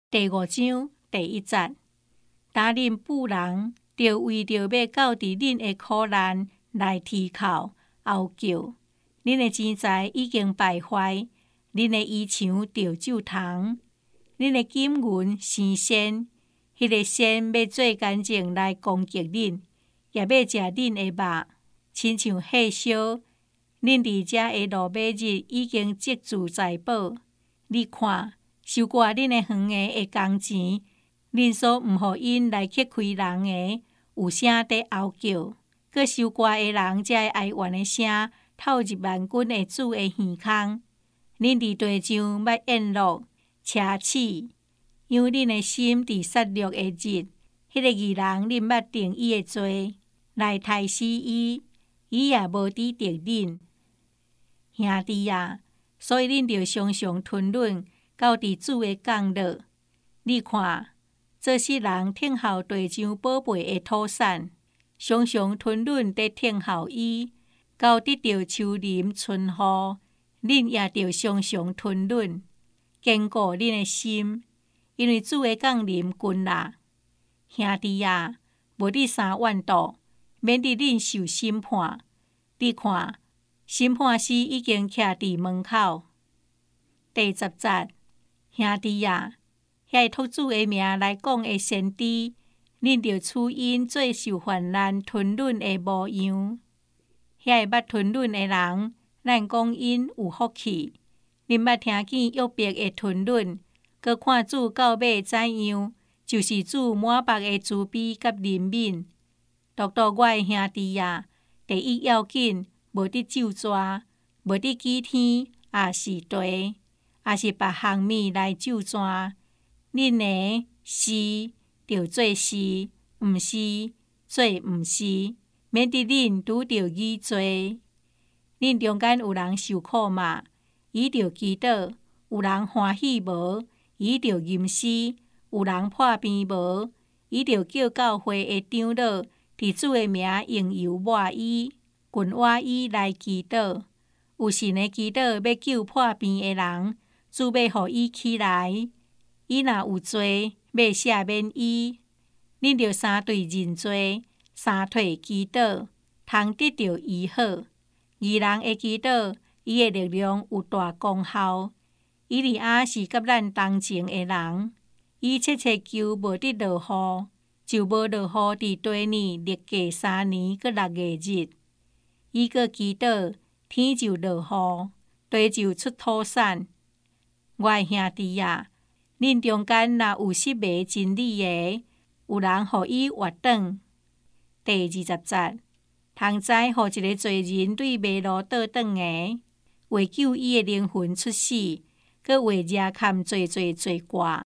第5章第1節，擔任婦人，就為着要到佇恁的苦難來啼哭嚎叫。恁的錢財已經敗壞，恁的衣裳著鑄銅，恁的金銀生銎，迄個銎要做奸情來攻擊恁，也要食恁的肉，親像火燒。恁佇遮的落尾日已經積聚財寶。你看，收割恁的園的工錢，恁所毋互因來去開人的，有聲在嚎叫。閣收割的人才會哀怨的聲，透入萬軍的主的耳孔。恁佇地上捌宴樂奢侈，因恁的心佇殺戮的日，迄個義人恁捌定伊的罪，來殺死伊，伊也無抵得恁。兄弟啊，所以恁著常常吞忍，到佇主的降落。你看，做世人聽候地上寶貝的土產，常常吞忍地聽候伊，到得到樹林春雨，恁也著常常吞忍，堅固恁的心，因為主的降臨近啦。兄弟啊，無你三怨妒，免得恁受審判。你看，審判師已經徛佇門口。第10節，兄弟啊，遐託主的名來講的先知，恁著處因做受患難吞忍的模樣。遐捌吞忍的人，咱講因有福氣。恁捌聽見約伯的吞忍，閣看主到尾怎樣，就是主滿腹的慈悲甲憐憫。獨我的兄弟啊，第一要緊，無得咒詛，無得舉天，也是地，也是別項物來咒詛。恁的是著做是，毋是做毋是，免得恁拄着議罪。恁中間有人受苦嘛，伊著祈禱；有人歡喜無，伊著吟詩；有人破病無，伊著叫教會的長老佇主的名用油抹伊，滾活伊來祈禱。有神的祈禱要救破病的人，主要互伊起來。伊若有罪，要赦免伊。恁著三對認罪，三退祈禱，通得到醫好。義人的祈禱，伊的力量有大功效。以利亞是甲咱同情的人，伊切切求無得落雨，就無落雨佇第年歷屆3年閣6月日。伊閣祈禱，天就落雨，地就出土產。我的兄弟啊，恁中間若有失迷真理的，有人互伊活轉。第20節，通知互一個罪人對迷路倒轉的，為救伊的靈魂出死，閣為惹堪濟罪罪過。